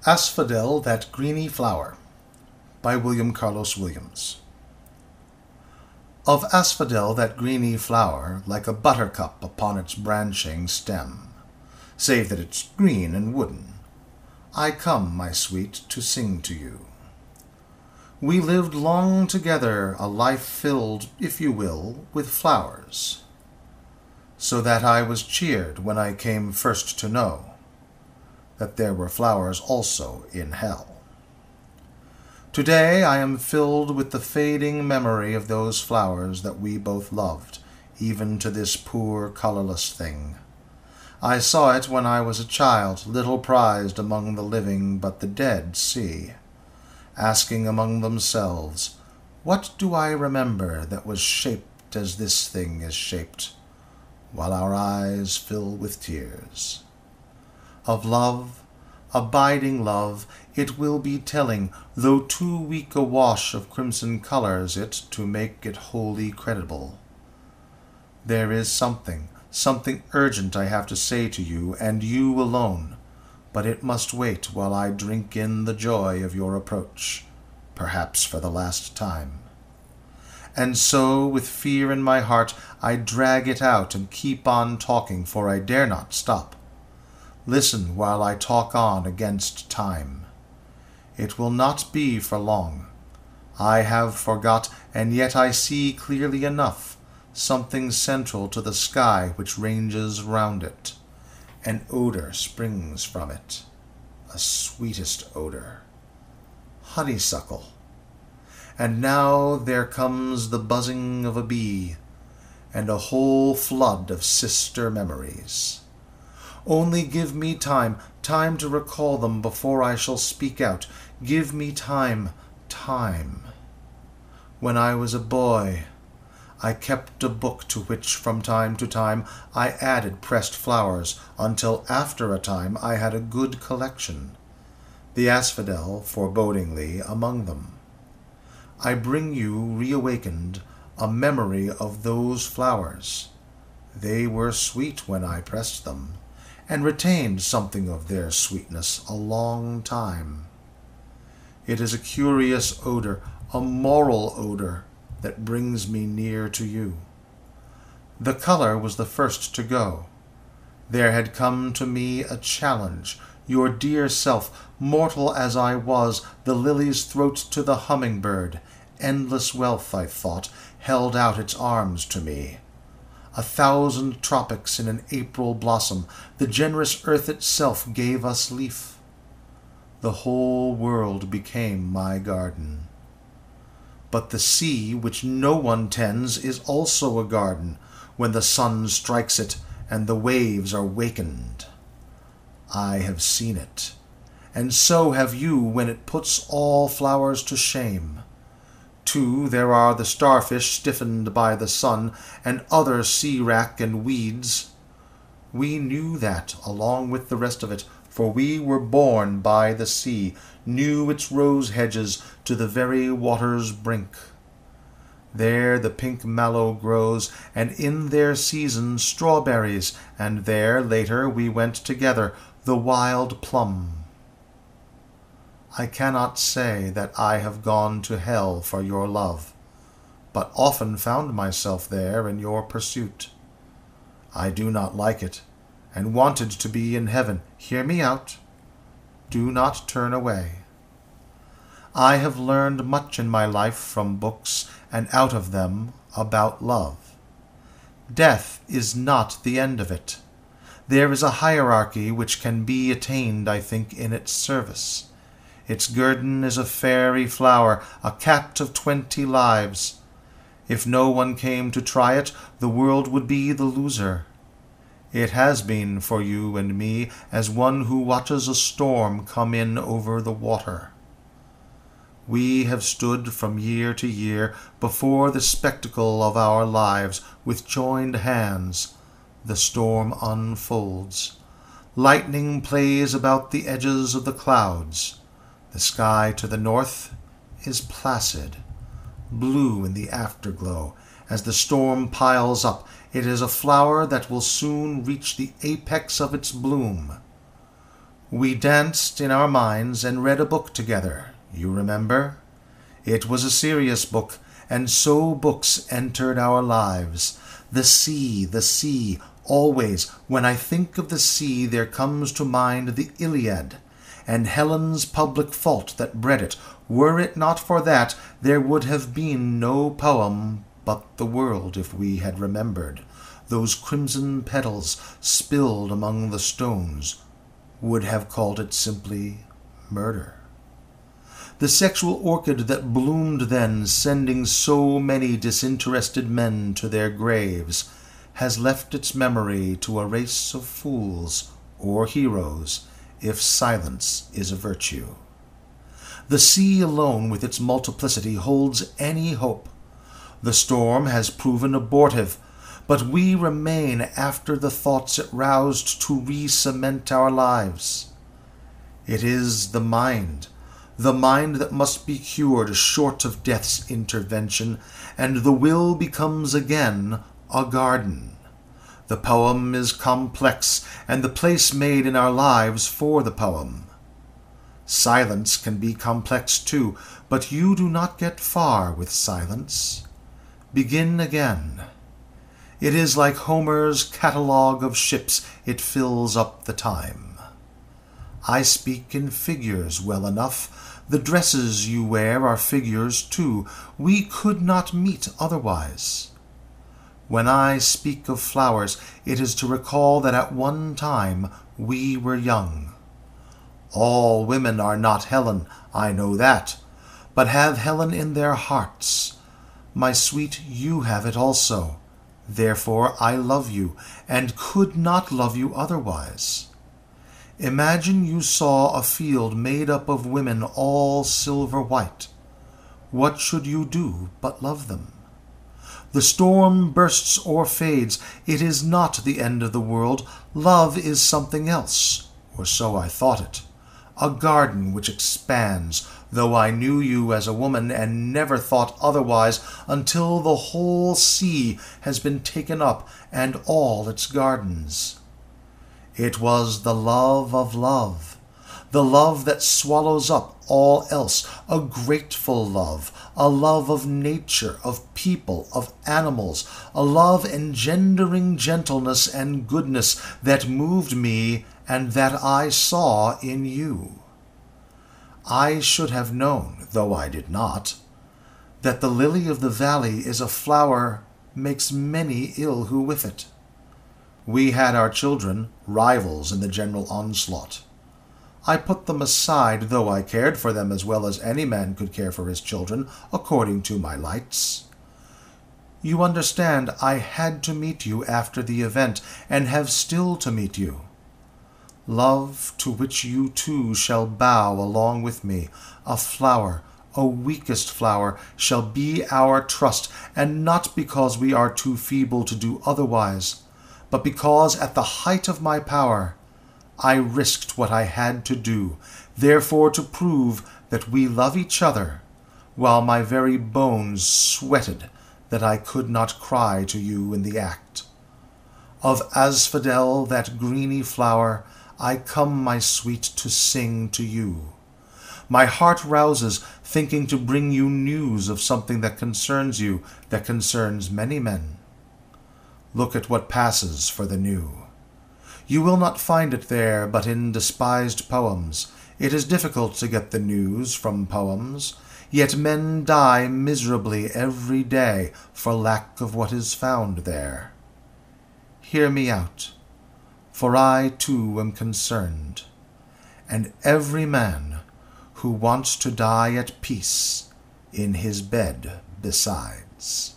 Asphodel, That Greeny Flower, by William Carlos Williams. Of asphodel that greeny flower, like a buttercup upon its branching stem, save that it's green and wooden, I come, my sweet, to sing to you. We lived long together, a life filled, if you will, with flowers, so that I was cheered when I came first to know that there were flowers also in hell. Today I am filled with the fading memory of those flowers that we both loved, even to this poor colorless thing. I saw it when I was a child, little prized among the living but the dead see, asking among themselves, what do I remember that was shaped as this thing is shaped, while our eyes fill with tears? Of love, abiding love, it will be telling, though too weak a wash of crimson colors it to make it wholly credible. There is something urgent I have to say to you, and you alone, but it must wait while I drink in the joy of your approach, perhaps for the last time. And so, with fear in my heart, I drag it out and keep on talking, for I dare not stop. Listen while I talk on against time. It will not be for long. I have forgot, and yet I see clearly enough something central to the sky which ranges round it. An odor springs from it, a sweetest odor, honeysuckle. And now there comes the buzzing of a bee, and a whole flood of sister memories. Only give me time to recall them before I shall speak out. Give me time. When I was a boy, I kept a book to which from time to time I added pressed flowers, until after a time I had a good collection, the asphodel forebodingly among them. I bring you, reawakened, a memory of those flowers. They were sweet when I pressed them, and retained something of their sweetness a long time. It is a curious odor, a moral odor, that brings me near to you. The color was the first to go. There had come to me a challenge, your dear self, mortal as I was, the lily's throat to the hummingbird. Endless wealth, I thought, held out its arms to me. 1,000 tropics in an April blossom, the generous earth itself gave us leaf. The whole world became my garden. But the sea, which no one tends, is also a garden, when the sun strikes it and the waves are wakened. I have seen it, and so have you when it puts all flowers to shame. Too, there are the starfish stiffened by the sun, and other sea-wrack and weeds. We knew that along with the rest of it, for we were born by the sea, knew its rose hedges to the very water's brink. There the pink mallow grows, and in their season strawberries, and there, later, we went together, the wild plum. I cannot say that I have gone to hell for your love, but often found myself there in your pursuit. I do not like it, and wanted to be in heaven. Hear me out. Do not turn away. I have learned much in my life from books, and out of them, about love. Death is not the end of it. There is a hierarchy which can be attained, I think, in its service. Its guerdon is a fairy flower, a cat of 20 lives. If no one came to try it, the world would be the loser. It has been for you and me as one who watches a storm come in over the water. We have stood from year to year before the spectacle of our lives with joined hands. The storm unfolds. Lightning plays about the edges of the clouds. The sky to the north is placid, blue in the afterglow. As the storm piles up, it is a flower that will soon reach the apex of its bloom. We danced in our minds and read a book together, you remember? It was a serious book, and so books entered our lives. The sea, always, when I think of the sea, there comes to mind the Iliad, and Helen's public fault that bred it. Were it not for that, there would have been no poem but the world if we had remembered. Those crimson petals spilled among the stones would have called it simply murder. The sexual orchid that bloomed then, sending so many disinterested men to their graves, has left its memory to a race of fools or heroes, if silence is a virtue. The sea alone with its multiplicity holds any hope. The storm has proven abortive, but we remain after the thoughts it roused to re-cement our lives. It is the mind that must be cured short of death's intervention, and the will becomes again a garden. The poem is complex, and the place made in our lives for the poem. Silence can be complex too, but you do not get far with silence. Begin again. It is like Homer's catalogue of ships, it fills up the time. I speak in figures well enough. The dresses you wear are figures too. We could not meet otherwise. When I speak of flowers, it is to recall that at one time we were young. All women are not Helen, I know that, but have Helen in their hearts. My sweet, you have it also. Therefore I love you, and could not love you otherwise. Imagine you saw a field made up of women all silver white. What should you do but love them? The storm bursts or fades. It is not the end of the world. Love is something else, or so I thought it. A garden which expands, though I knew you as a woman and never thought otherwise until the whole sea has been taken up and all its gardens. It was the love of love, the love that swallows up all else, a grateful love, a love of nature, of people, of animals, a love engendering gentleness and goodness that moved me and that I saw in you. I should have known, though I did not, that the lily of the valley is a flower makes many ill who with it. We had our children, rivals in the general onslaught. I put them aside, though I cared for them as well as any man could care for his children, according to my lights. You understand, I had to meet you after the event, and have still to meet you. Love, to which you too shall bow along with me, a flower, a weakest flower, shall be our trust, and not because we are too feeble to do otherwise, but because at the height of my power I risked what I had to do, therefore to prove that we love each other, while my very bones sweated that I could not cry to you in the act. Of asphodel, that greeny flower, I come, my sweet, to sing to you. My heart rouses, thinking to bring you news of something that concerns you, that concerns many men. Look at what passes for the new. You will not find it there, but in despised poems. It is difficult to get the news from poems, yet men die miserably every day for lack of what is found there. Hear me out, for I too am concerned, and every man who wants to die at peace in his bed besides.